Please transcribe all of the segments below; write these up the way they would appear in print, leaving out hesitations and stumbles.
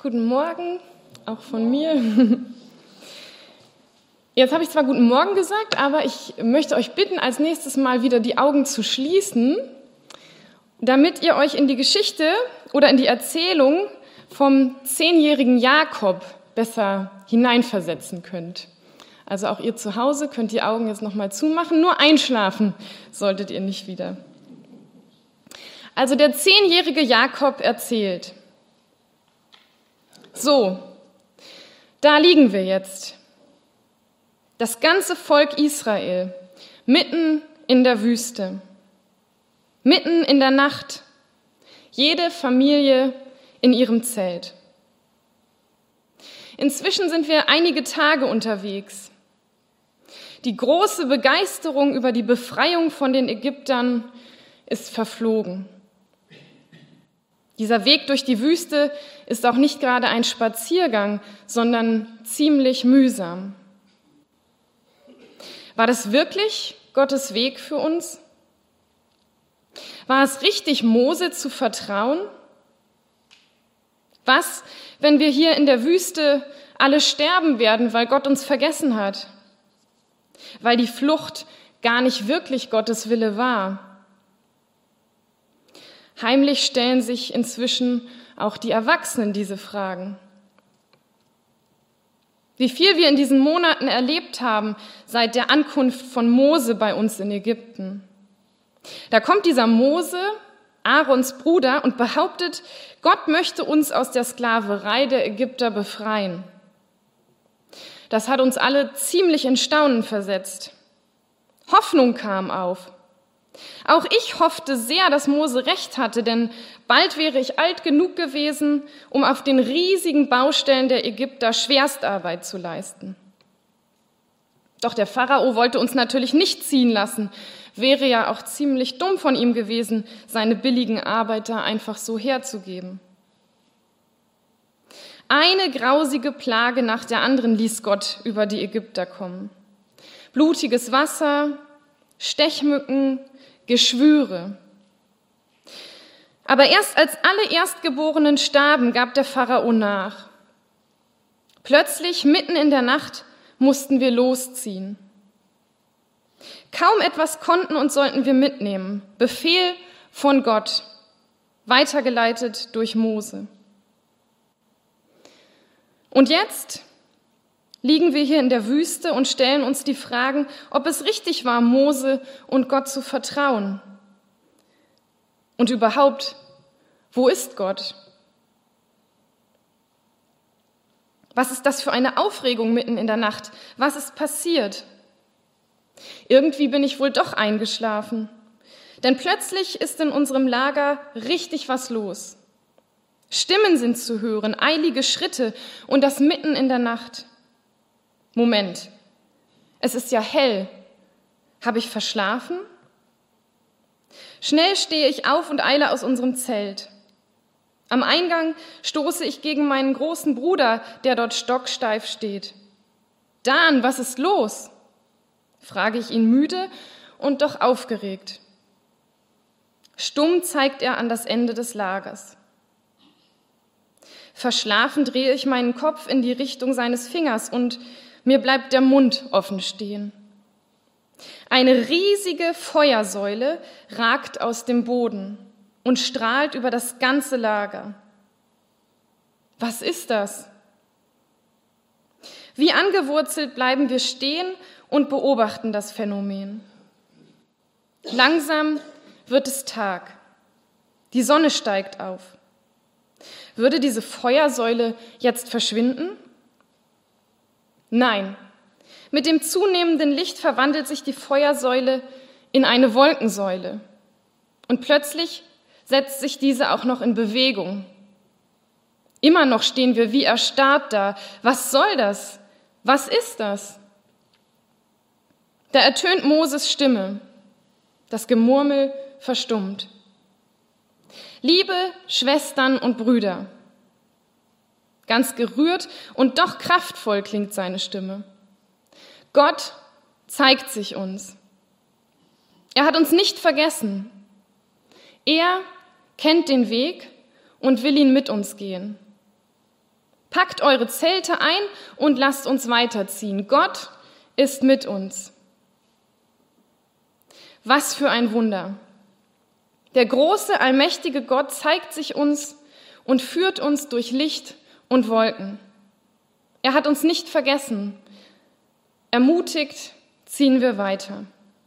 Guten Morgen, auch von mir. Jetzt habe ich zwar guten Morgen gesagt, aber ich möchte euch bitten, als nächstes Mal wieder die Augen zu schließen, damit ihr euch in die Geschichte oder in die Erzählung vom 10-jährigen Jakob besser hineinversetzen könnt. Also auch ihr zu Hause könnt die Augen jetzt nochmal zumachen, nur einschlafen solltet ihr nicht wieder. Also der 10-jährige Jakob erzählt: So, da liegen wir jetzt, das ganze Volk Israel, mitten in der Wüste, mitten in der Nacht, jede Familie in ihrem Zelt. Inzwischen sind wir einige Tage unterwegs. Die große Begeisterung über die Befreiung von den Ägyptern ist verflogen. Dieser Weg durch die Wüste ist auch nicht gerade ein Spaziergang, sondern ziemlich mühsam. War das wirklich Gottes Weg für uns? War es richtig, Mose zu vertrauen? Was, wenn wir hier in der Wüste alle sterben werden, weil Gott uns vergessen hat? Weil die Flucht gar nicht wirklich Gottes Wille war? Heimlich stellen sich inzwischen auch die Erwachsenen diese Fragen. Wie viel wir in diesen Monaten erlebt haben seit der Ankunft von Mose bei uns in Ägypten. Da kommt dieser Mose, Aarons Bruder, und behauptet, Gott möchte uns aus der Sklaverei der Ägypter befreien. Das hat uns alle ziemlich in Staunen versetzt. Hoffnung kam auf. Auch ich hoffte sehr, dass Mose recht hatte, denn bald wäre ich alt genug gewesen, um auf den riesigen Baustellen der Ägypter Schwerstarbeit zu leisten. Doch der Pharao wollte uns natürlich nicht ziehen lassen. Wäre ja auch ziemlich dumm von ihm gewesen, seine billigen Arbeiter einfach so herzugeben. Eine grausige Plage nach der anderen ließ Gott über die Ägypter kommen. Blutiges Wasser, Stechmücken, Geschwüre. Aber erst als alle Erstgeborenen starben, gab der Pharao nach. Plötzlich, mitten in der Nacht, mussten wir losziehen. Kaum etwas konnten und sollten wir mitnehmen. Befehl von Gott, weitergeleitet durch Mose. Und jetzt liegen wir hier in der Wüste und stellen uns die Fragen, ob es richtig war, Mose und Gott zu vertrauen. Und überhaupt, wo ist Gott? Was ist das für eine Aufregung mitten in der Nacht? Was ist passiert? Irgendwie bin ich wohl doch eingeschlafen, denn plötzlich ist in unserem Lager richtig was los. Stimmen sind zu hören, eilige Schritte und das mitten in der Nacht. Moment, es ist ja hell. Habe ich verschlafen? Schnell stehe ich auf und eile aus unserem Zelt. Am Eingang stoße ich gegen meinen großen Bruder, der dort stocksteif steht. Dan, was ist los? Frage ich ihn müde und doch aufgeregt. Stumm zeigt er an das Ende des Lagers. Verschlafen drehe ich meinen Kopf in die Richtung seines Fingers und mir bleibt der Mund offen stehen. Eine riesige Feuersäule ragt aus dem Boden und strahlt über das ganze Lager. Was ist das? Wie angewurzelt bleiben wir stehen und beobachten das Phänomen. Langsam wird es Tag. Die Sonne steigt auf. Würde diese Feuersäule jetzt verschwinden? Nein. Mit dem zunehmenden Licht verwandelt sich die Feuersäule in eine Wolkensäule. Und plötzlich setzt sich diese auch noch in Bewegung. Immer noch stehen wir wie erstarrt da. Was soll das? Was ist das? Da ertönt Moses Stimme. Das Gemurmel verstummt. Liebe Schwestern und Brüder. Ganz gerührt und doch kraftvoll klingt seine Stimme. Gott zeigt sich uns. Er hat uns nicht vergessen. Er kennt den Weg und will ihn mit uns gehen. Packt eure Zelte ein und lasst uns weiterziehen. Gott ist mit uns. Was für ein Wunder! Der große, allmächtige Gott zeigt sich uns und führt uns durch Licht und Wolken. Er hat uns nicht vergessen. Ermutigt ziehen wir weiter.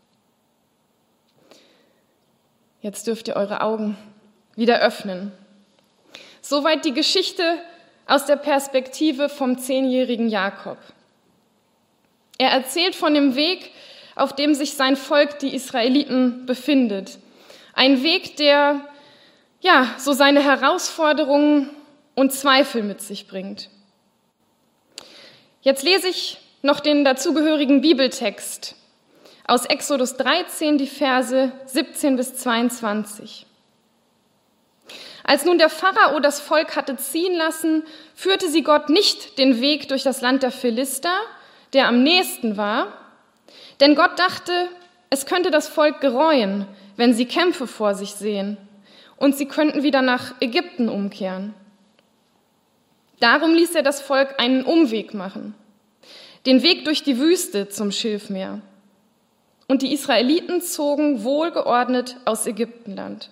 Jetzt dürft ihr eure Augen wieder öffnen. Soweit die Geschichte aus der Perspektive vom 10-jährigen Jakob. Er erzählt von dem Weg, auf dem sich sein Volk, die Israeliten, befindet. Ein Weg, der so seine Herausforderungen und Zweifel mit sich bringt. Jetzt lese ich noch den dazugehörigen Bibeltext aus Exodus 13, die Verse 17 bis 22. Als nun der Pharao das Volk hatte ziehen lassen, führte sie Gott nicht den Weg durch das Land der Philister, der am nächsten war, denn Gott dachte, es könnte das Volk gereuen, wenn sie Kämpfe vor sich sehen, und sie könnten wieder nach Ägypten umkehren. Darum ließ er das Volk einen Umweg machen, den Weg durch die Wüste zum Schilfmeer. Und die Israeliten zogen wohlgeordnet aus Ägyptenland.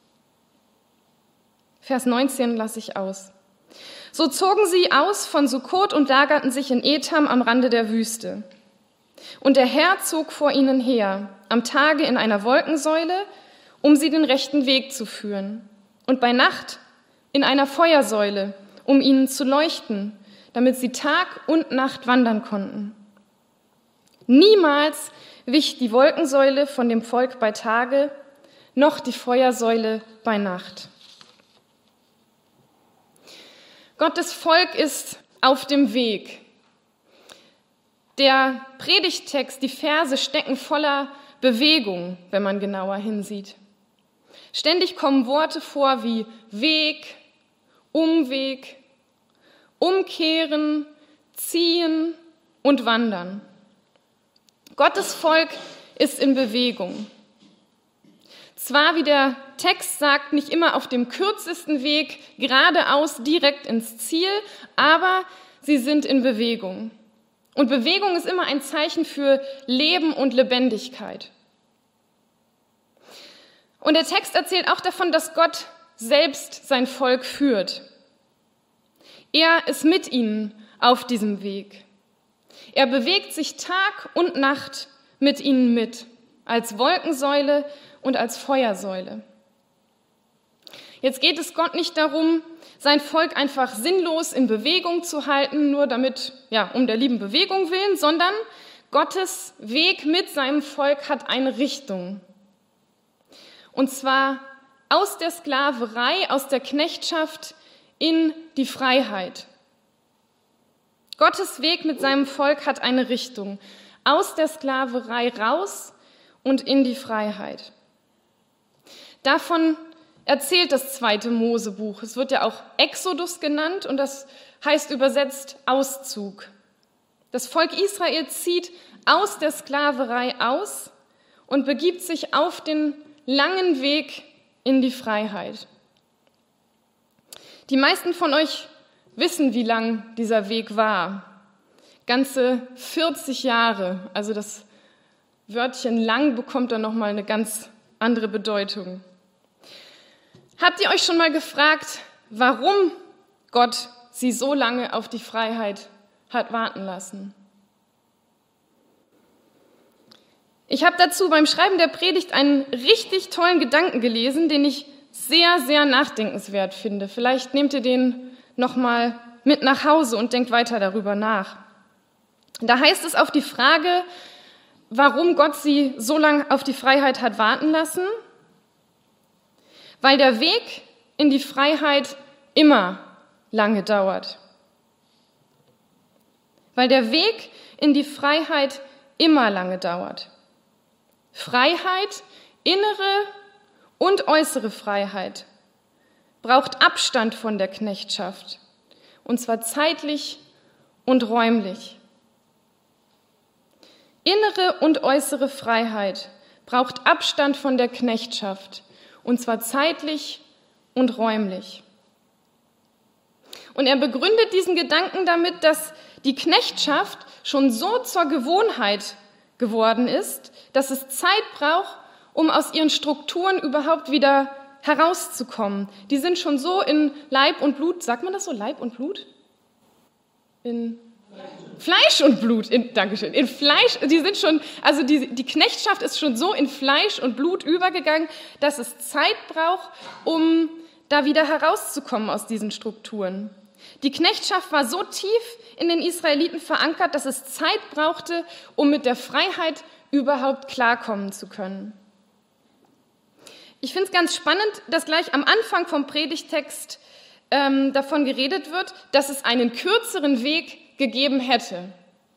Vers 19 lasse ich aus. So zogen sie aus von Sukkot und lagerten sich in Etam am Rande der Wüste. Und der Herr zog vor ihnen her, am Tage in einer Wolkensäule, um sie den rechten Weg zu führen, und bei Nacht in einer Feuersäule, um ihnen zu leuchten, damit sie Tag und Nacht wandern konnten. Niemals wich die Wolkensäule von dem Volk bei Tage, noch die Feuersäule bei Nacht. Gottes Volk ist auf dem Weg. Der Predigttext, die Verse stecken voller Bewegung, wenn man genauer hinsieht. Ständig kommen Worte vor wie Weg, Umweg, umkehren, ziehen und wandern. Gottes Volk ist in Bewegung. Zwar, wie der Text sagt, nicht immer auf dem kürzesten Weg geradeaus direkt ins Ziel, aber sie sind in Bewegung. Und Bewegung ist immer ein Zeichen für Leben und Lebendigkeit. Und der Text erzählt auch davon, dass Gott selbst sein Volk führt. Er ist mit ihnen auf diesem Weg. Er bewegt sich Tag und Nacht mit ihnen mit, als Wolkensäule und als Feuersäule. Jetzt geht es Gott nicht darum, sein Volk einfach sinnlos in Bewegung zu halten, nur um der lieben Bewegung willen, sondern Gottes Weg mit seinem Volk hat eine Richtung. Und zwar aus der Sklaverei, aus der Knechtschaft in die Freiheit. Gottes Weg mit seinem Volk hat eine Richtung. Aus der Sklaverei raus und in die Freiheit. Davon erzählt das 2. Mosebuch. Es wird ja auch Exodus genannt und das heißt übersetzt Auszug. Das Volk Israel zieht aus der Sklaverei aus und begibt sich auf den langen Weg in die Freiheit. Die meisten von euch wissen, wie lang dieser Weg war. Ganze 40 Jahre. Also das Wörtchen lang bekommt dann nochmal eine ganz andere Bedeutung. Habt ihr euch schon mal gefragt, warum Gott sie so lange auf die Freiheit hat warten lassen? Ich habe dazu beim Schreiben der Predigt einen richtig tollen Gedanken gelesen, den ich sehr, sehr nachdenkenswert finde. Vielleicht nehmt ihr den nochmal mit nach Hause und denkt weiter darüber nach. Da heißt es auf die Frage, warum Gott sie so lange auf die Freiheit hat warten lassen: Weil der Weg in die Freiheit immer lange dauert. Weil der Weg in die Freiheit immer lange dauert. Freiheit, innere und äußere Freiheit, braucht Abstand von der Knechtschaft, und zwar zeitlich und räumlich. Innere und äußere Freiheit braucht Abstand von der Knechtschaft, und zwar zeitlich und räumlich. Und er begründet diesen Gedanken damit, dass die Knechtschaft schon so zur Gewohnheit geworden ist, dass es Zeit braucht, um aus ihren Strukturen überhaupt wieder herauszukommen. Die sind schon so in Leib und Blut, sagt man das so, Leib und Blut? In Fleisch und Blut, Dankeschön, in Fleisch, die sind schon, also die Knechtschaft ist schon so in Fleisch und Blut übergegangen, dass es Zeit braucht, um da wieder herauszukommen aus diesen Strukturen. Die Knechtschaft war so tief in den Israeliten verankert, dass es Zeit brauchte, um mit der Freiheit überhaupt klarkommen zu können. Ich finde es ganz spannend, dass gleich am Anfang vom Predigtext davon geredet wird, dass es einen kürzeren Weg gegeben hätte.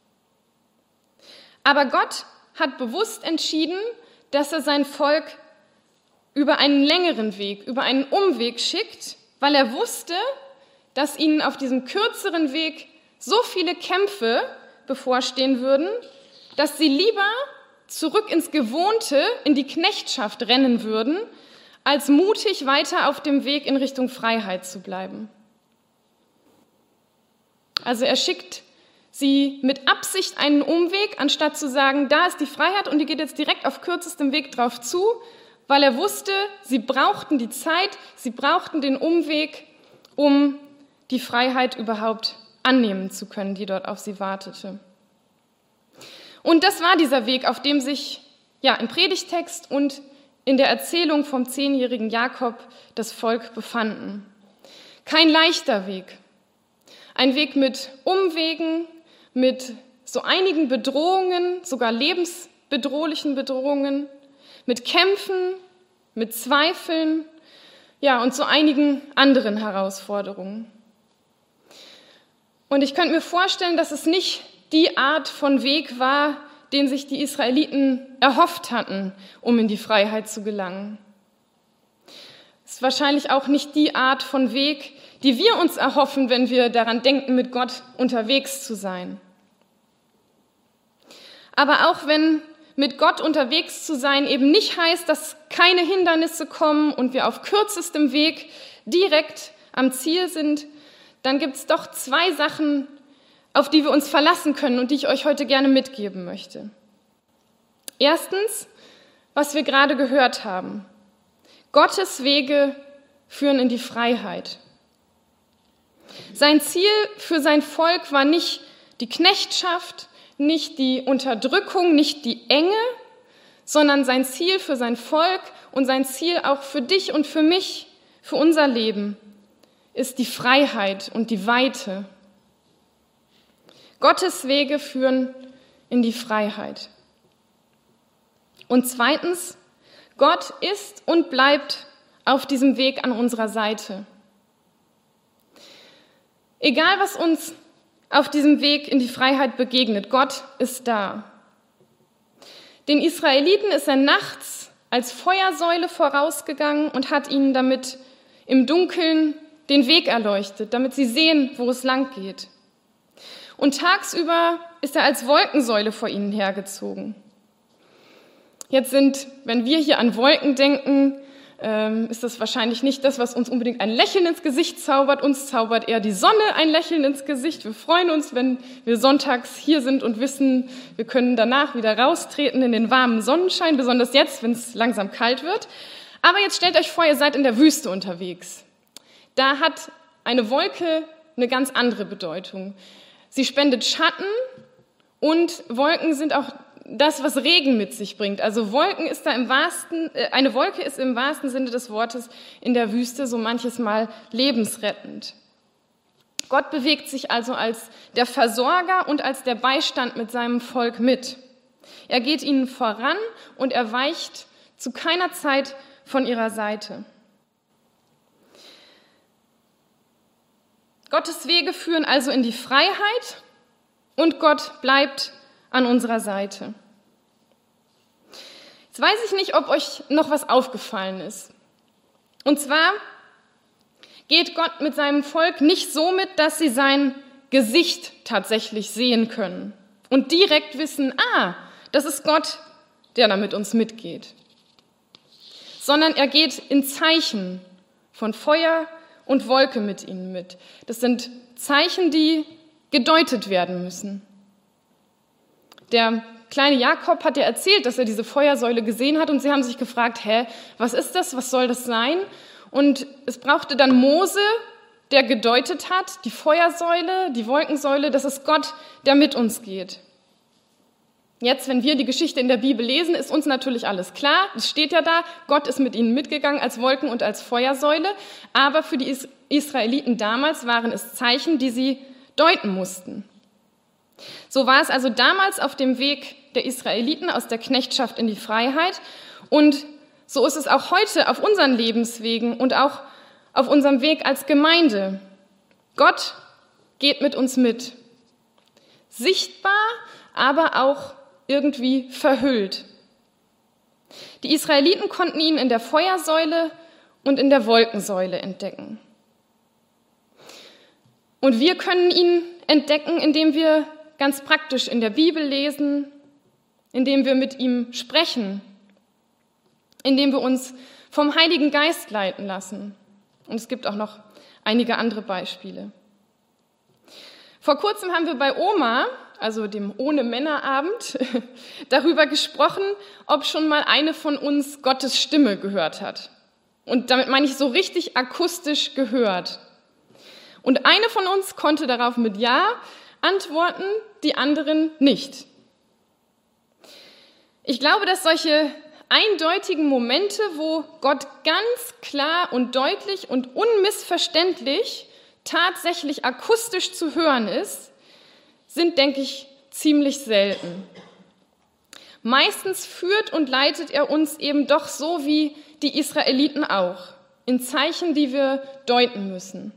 Aber Gott hat bewusst entschieden, dass er sein Volk über einen längeren Weg, über einen Umweg schickt, weil er wusste, dass ihnen auf diesem kürzeren Weg so viele Kämpfe bevorstehen würden, dass sie lieber zurück ins Gewohnte, in die Knechtschaft rennen würden, als mutig weiter auf dem Weg in Richtung Freiheit zu bleiben. Also er schickt sie mit Absicht einen Umweg, anstatt zu sagen, da ist die Freiheit und die geht jetzt direkt auf kürzestem Weg drauf zu, weil er wusste, sie brauchten die Zeit, sie brauchten den Umweg, um die Freiheit überhaupt annehmen zu können, die dort auf sie wartete. Und das war dieser Weg, auf dem sich im Predigtext und in der Erzählung vom 10-jährigen Jakob das Volk befanden. Kein leichter Weg. Ein Weg mit Umwegen, mit so einigen Bedrohungen, sogar lebensbedrohlichen Bedrohungen, mit Kämpfen, mit Zweifeln, und so einigen anderen Herausforderungen. Und ich könnte mir vorstellen, dass es nicht die Art von Weg war, den sich die Israeliten erhofft hatten, um in die Freiheit zu gelangen. Es ist wahrscheinlich auch nicht die Art von Weg, die wir uns erhoffen, wenn wir daran denken, mit Gott unterwegs zu sein. Aber auch wenn mit Gott unterwegs zu sein eben nicht heißt, dass keine Hindernisse kommen und wir auf kürzestem Weg direkt am Ziel sind, dann gibt es doch 2 Sachen, auf die wir uns verlassen können und die ich euch heute gerne mitgeben möchte. Erstens, was wir gerade gehört haben. Gottes Wege führen in die Freiheit. Sein Ziel für sein Volk war nicht die Knechtschaft, nicht die Unterdrückung, nicht die Enge, sondern sein Ziel für sein Volk und sein Ziel auch für dich und für mich, für unser Leben, ist die Freiheit und die Weite. Gottes Wege führen in die Freiheit. Und zweitens, Gott ist und bleibt auf diesem Weg an unserer Seite. Egal, was uns auf diesem Weg in die Freiheit begegnet, Gott ist da. Den Israeliten ist er nachts als Feuersäule vorausgegangen und hat ihnen damit im Dunkeln den Weg erleuchtet, damit sie sehen, wo es lang geht. Und tagsüber ist er als Wolkensäule vor ihnen hergezogen. Jetzt wenn wir hier an Wolken denken, ist das wahrscheinlich nicht das, was uns unbedingt ein Lächeln ins Gesicht zaubert. Uns zaubert eher die Sonne ein Lächeln ins Gesicht. Wir freuen uns, wenn wir sonntags hier sind und wissen, wir können danach wieder raustreten in den warmen Sonnenschein, besonders jetzt, wenn es langsam kalt wird. Aber jetzt stellt euch vor, ihr seid in der Wüste unterwegs. Da hat eine Wolke eine ganz andere Bedeutung. Sie spendet Schatten und Wolken sind auch das, was Regen mit sich bringt. Also eine Wolke ist im wahrsten Sinne des Wortes in der Wüste so manches Mal lebensrettend. Gott bewegt sich also als der Versorger und als der Beistand mit seinem Volk mit. Er geht ihnen voran und er weicht zu keiner Zeit von ihrer Seite. Gottes Wege führen also in die Freiheit und Gott bleibt an unserer Seite. Jetzt weiß ich nicht, ob euch noch was aufgefallen ist. Und zwar geht Gott mit seinem Volk nicht so mit, dass sie sein Gesicht tatsächlich sehen können und direkt wissen, das ist Gott, der da mit uns mitgeht. Sondern er geht in Zeichen von Feuer und Wolke mit ihnen mit. Das sind Zeichen, die gedeutet werden müssen. Der kleine Jakob hat ja erzählt, dass er diese Feuersäule gesehen hat und sie haben sich gefragt, was ist das, was soll das sein? Und es brauchte dann Mose, der gedeutet hat, die Feuersäule, die Wolkensäule, das ist Gott, der mit uns geht. Jetzt, wenn wir die Geschichte in der Bibel lesen, ist uns natürlich alles klar. Es steht ja da, Gott ist mit ihnen mitgegangen als Wolken- und als Feuersäule. Aber für die Israeliten damals waren es Zeichen, die sie deuten mussten. So war es also damals auf dem Weg der Israeliten aus der Knechtschaft in die Freiheit. Und so ist es auch heute auf unseren Lebenswegen und auch auf unserem Weg als Gemeinde. Gott geht mit uns mit. Sichtbar, aber auch irgendwie verhüllt. Die Israeliten konnten ihn in der Feuersäule und in der Wolkensäule entdecken. Und wir können ihn entdecken, indem wir ganz praktisch in der Bibel lesen, indem wir mit ihm sprechen, indem wir uns vom Heiligen Geist leiten lassen. Und es gibt auch noch einige andere Beispiele. Vor kurzem haben wir bei Oma, also dem Ohne-Männer-Abend, darüber gesprochen, ob schon mal eine von uns Gottes Stimme gehört hat. Und damit meine ich so richtig akustisch gehört. Und eine von uns konnte darauf mit Ja antworten, die anderen nicht. Ich glaube, dass solche eindeutigen Momente, wo Gott ganz klar und deutlich und unmissverständlich tatsächlich akustisch zu hören ist, sind, denke ich, ziemlich selten. Meistens führt und leitet er uns eben doch so wie die Israeliten auch, in Zeichen, die wir deuten müssen.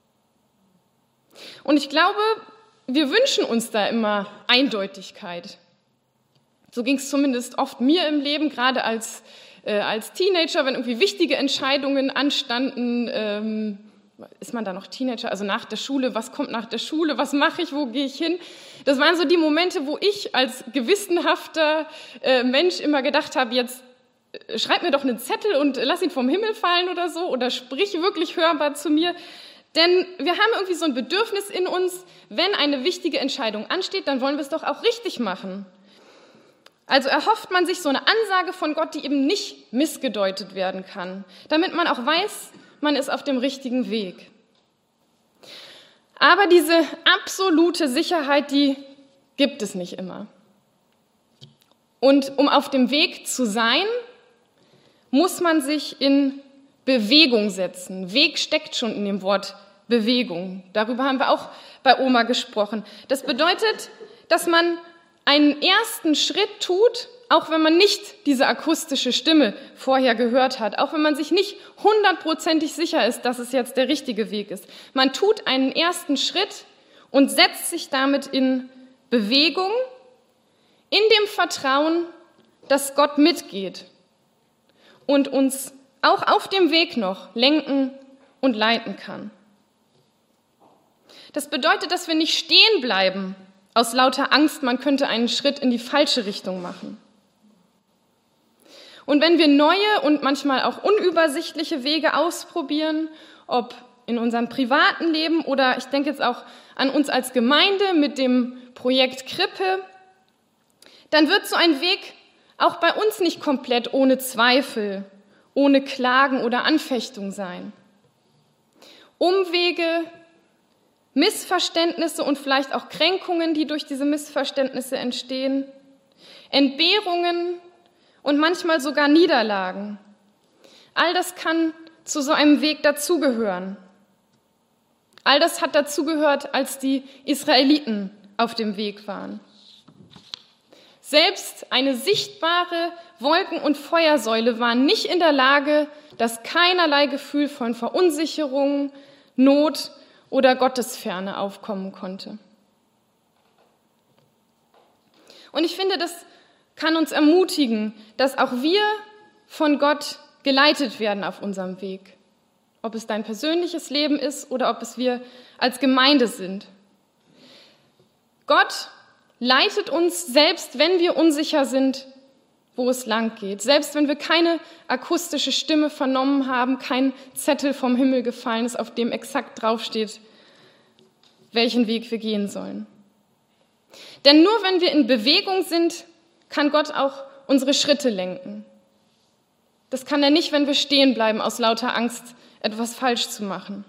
Und ich glaube, wir wünschen uns da immer Eindeutigkeit. So ging es zumindest oft mir im Leben, gerade als Teenager, wenn irgendwie wichtige Entscheidungen anstanden. Ist man da noch Teenager? Also nach der Schule, was kommt nach der Schule? Was mache ich? Wo gehe ich hin? Das waren so die Momente, wo ich als gewissenhafter Mensch immer gedacht habe, jetzt schreib mir doch einen Zettel und lass ihn vom Himmel fallen oder so oder sprich wirklich hörbar zu mir. Denn wir haben irgendwie so ein Bedürfnis in uns, wenn eine wichtige Entscheidung ansteht, dann wollen wir es doch auch richtig machen. Also erhofft man sich so eine Ansage von Gott, die eben nicht missgedeutet werden kann, damit man auch weiß, man ist auf dem richtigen Weg. Aber diese absolute Sicherheit, die gibt es nicht immer. Und um auf dem Weg zu sein, muss man sich in Bewegung setzen. Weg steckt schon in dem Wort Bewegung. Darüber haben wir auch bei Oma gesprochen. Das bedeutet, dass man einen ersten Schritt tut, auch wenn man nicht diese akustische Stimme vorher gehört hat, auch wenn man sich nicht 100% sicher ist, dass es jetzt der richtige Weg ist. Man tut einen ersten Schritt und setzt sich damit in Bewegung, in dem Vertrauen, dass Gott mitgeht und uns auch auf dem Weg noch lenken und leiten kann. Das bedeutet, dass wir nicht stehen bleiben aus lauter Angst, man könnte einen Schritt in die falsche Richtung machen. Und wenn wir neue und manchmal auch unübersichtliche Wege ausprobieren, ob in unserem privaten Leben oder ich denke jetzt auch an uns als Gemeinde mit dem Projekt Krippe, dann wird so ein Weg auch bei uns nicht komplett ohne Zweifel, ohne Klagen oder Anfechtung sein. Umwege, Missverständnisse und vielleicht auch Kränkungen, die durch diese Missverständnisse entstehen, Entbehrungen und manchmal sogar Niederlagen. All das kann zu so einem Weg dazugehören. All das hat dazugehört, als die Israeliten auf dem Weg waren. Selbst eine sichtbare Wolken- und Feuersäule war nicht in der Lage, dass keinerlei Gefühl von Verunsicherung, Not oder Gottesferne aufkommen konnte. Und ich finde, das kann uns ermutigen, dass auch wir von Gott geleitet werden auf unserem Weg. Ob es dein persönliches Leben ist oder ob es wir als Gemeinde sind. Gott leitet uns, selbst wenn wir unsicher sind, wo es lang geht. Selbst wenn wir keine akustische Stimme vernommen haben, kein Zettel vom Himmel gefallen ist, auf dem exakt draufsteht, welchen Weg wir gehen sollen. Denn nur wenn wir in Bewegung sind, kann Gott auch unsere Schritte lenken. Das kann er nicht, wenn wir stehen bleiben, aus lauter Angst, etwas falsch zu machen.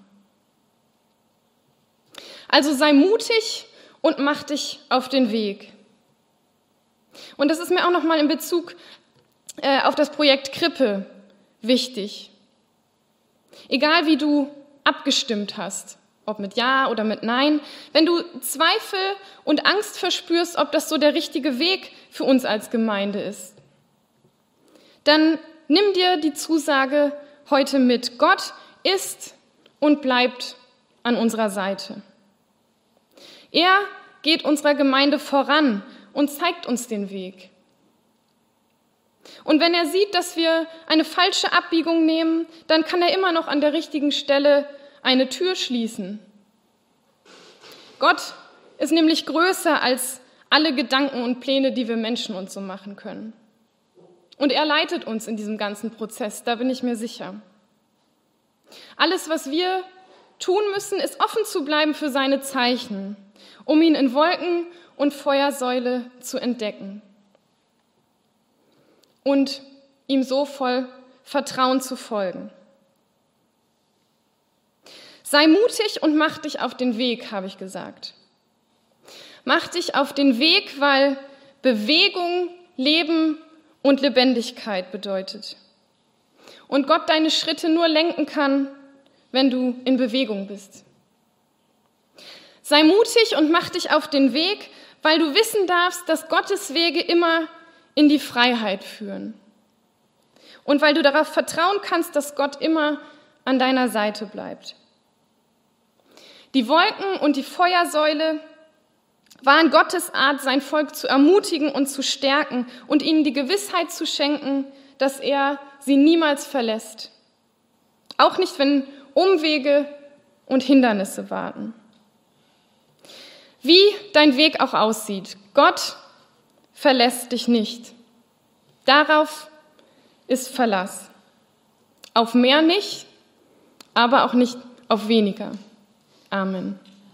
Also sei mutig und mach dich auf den Weg. Und das ist mir auch nochmal in Bezug auf das Projekt Krippe wichtig. Egal wie du abgestimmt hast, ob mit Ja oder mit Nein, wenn du Zweifel und Angst verspürst, ob das so der richtige Weg für uns als Gemeinde ist, dann nimm dir die Zusage heute mit. Gott ist und bleibt an unserer Seite. Er geht unserer Gemeinde voran und zeigt uns den Weg. Und wenn er sieht, dass wir eine falsche Abbiegung nehmen, dann kann er immer noch an der richtigen Stelle eine Tür schließen. Gott ist nämlich größer als alle Gedanken und Pläne, die wir Menschen uns so machen können. Und er leitet uns in diesem ganzen Prozess, da bin ich mir sicher. Alles, was wir tun müssen, ist offen zu bleiben für seine Zeichen, um ihn in Wolken und Feuersäule zu entdecken und ihm so voll Vertrauen zu folgen. Sei mutig und mach dich auf den Weg, habe ich gesagt. Mach dich auf den Weg, weil Bewegung, Leben und Lebendigkeit bedeutet. Und Gott deine Schritte nur lenken kann, wenn du in Bewegung bist. Sei mutig und mach dich auf den Weg, weil du wissen darfst, dass Gottes Wege immer in die Freiheit führen. Und weil du darauf vertrauen kannst, dass Gott immer an deiner Seite bleibt. Die Wolken und die Feuersäule waren Gottes Art, sein Volk zu ermutigen und zu stärken und ihnen die Gewissheit zu schenken, dass er sie niemals verlässt. Auch nicht, wenn Umwege und Hindernisse warten. Wie dein Weg auch aussieht, Gott verlässt dich nicht. Darauf ist Verlass. Auf mehr nicht, aber auch nicht auf weniger. Amen.